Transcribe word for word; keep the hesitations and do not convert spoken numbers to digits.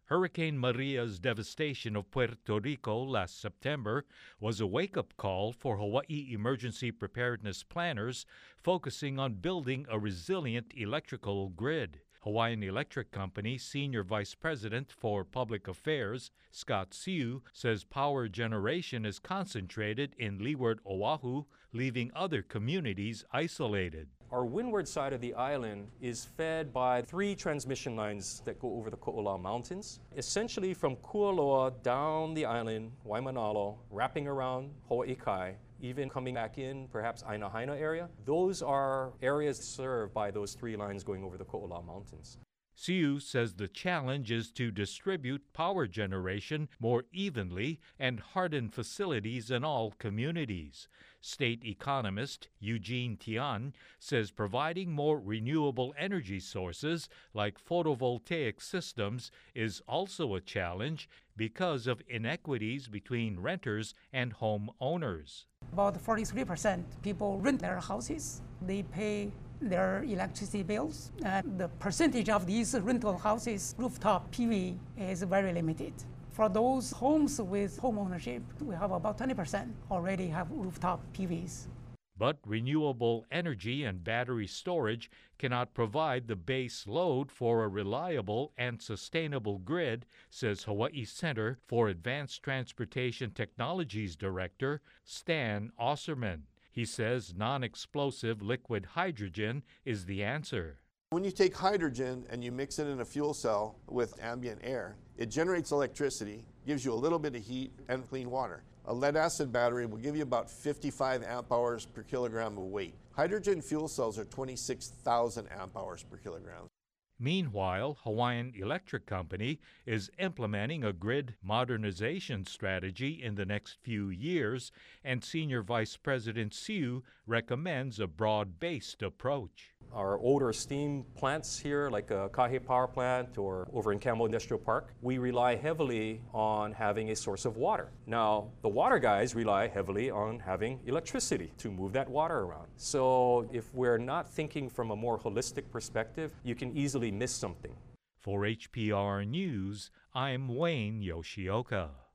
Hurricane Maria's devastation of Puerto Rico last September was a wake-up call for Hawaii emergency preparedness planners focusing on building a resilient electrical grid. Hawaiian Electric Company Senior Vice President for Public Affairs, Scott Siu, says power generation is concentrated in Leeward Oahu, leaving other communities isolated. Our windward side of the island is fed by three transmission lines that go over the Ko'olau Mountains, essentially from Kualoa down the island, Waimanalo, wrapping around Hawaii Kai, even coming back in, perhaps Aina Haina area. Those are areas served by those three lines going over the Ko'olau Mountains. Siu says the challenge is to distribute power generation more evenly and harden facilities in all communities. State economist Eugene Tian says providing more renewable energy sources like photovoltaic systems is also a challenge because of inequities between renters and homeowners. About forty-three percent people rent their houses. They pay their electricity bills. Uh, the percentage of these rental houses, rooftop P V, is very limited. For those homes with home ownership, we have about twenty percent already have rooftop P Vs. But renewable energy and battery storage cannot provide the base load for a reliable and sustainable grid, says Hawaii Center for Advanced Transportation Technologies Director Stan Osserman. He says non-explosive liquid hydrogen is the answer. When you take hydrogen and you mix it in a fuel cell with ambient air, it generates electricity, gives you a little bit of heat and clean water. A lead-acid battery will give you about fifty-five amp hours per kilogram of weight. Hydrogen fuel cells are twenty-six thousand amp hours per kilogram. Meanwhile, Hawaiian Electric Company is implementing a grid modernization strategy in the next few years, and Senior Vice President Siu recommends a broad-based approach. Our older steam plants here, like a Kahe Power Plant or over in Campbell Industrial Park, we rely heavily on having a source of water. Now, the water guys rely heavily on having electricity to move that water around. So if we're not thinking from a more holistic perspective, you can easily miss something. For H P R News, I'm Wayne Yoshioka.